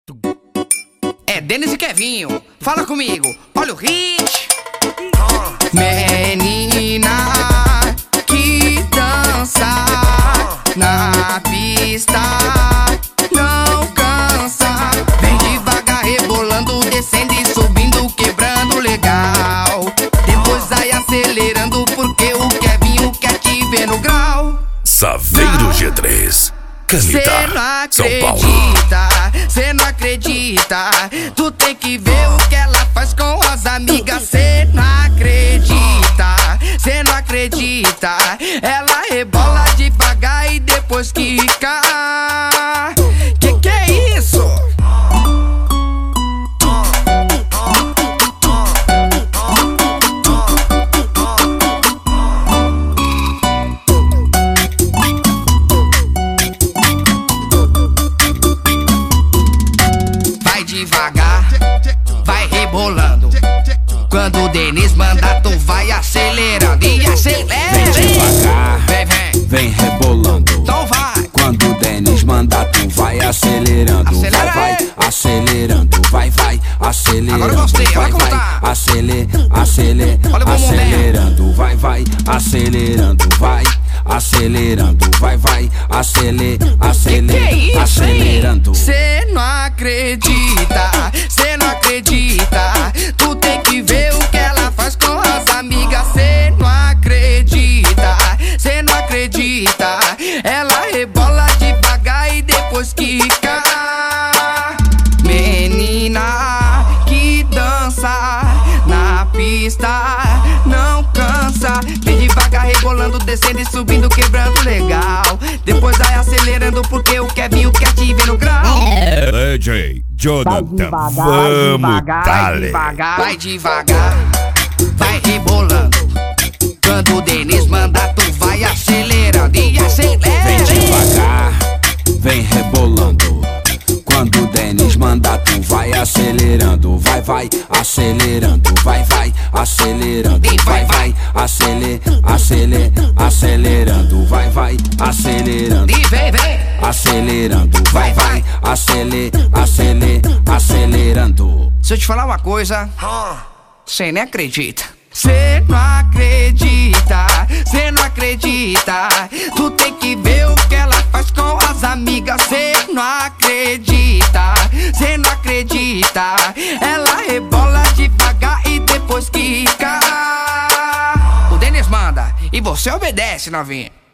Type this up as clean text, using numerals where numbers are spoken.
É Denis e Kevinho, fala comigo, olha o hit. Menina que dança na pista não cansa. Vem devagar rebolando, descendo e subindo, quebrando legal. Depois vai acelerando porque o Kevinho quer te ver no grau. Saveiro G3, Canita, São Paulo. Cê não acredita, tu tem que ver o que ela faz com as amigas. Cê não acredita, ela rebola devagar e depois quica. Que é isso? Vai devagar, vai rebolando. Quando o Denis manda, tu vai acelerando e acelera. Vem devagar, vem rebolando. Então vai. Quando o Denis manda, tu vai acelerando. Acelera, vai acelerando. Vai acelerando. Agora eu gostei, vai Olha o bumbum acelerando. Vai acelerando. Vai acelerando. Vai acelerando. Cê não acredita, tu tem que ver o que ela faz com as amigas. Cê não acredita, ela rebola devagar e depois quica. Menina que dança na pista não cansa. Vem devagar rebolando, descendo e subindo, quebrando legal. Depois vai acelerando porque o Kevinho quer te ver no grau. DJ Jonathan, vamos dale. Vai devagar, vai rebolando. Quando o Denis manda, tu vai acelerando e acelera. Vem devagar, vem rebolando. Quando o Denis manda, tu vai acelerando. Vai acelerando. Vai acelerando. E vai acelerando. Vai acelerando. E vem. Acelerando. Vai acelerando. Se eu te falar uma coisa, cê nem acredita. Cê não acredita, tu tem que ver o que ela faz com as amigas. Cê não acredita, ela rebola devagar e depois quica. O Denis manda e você obedece, novinha.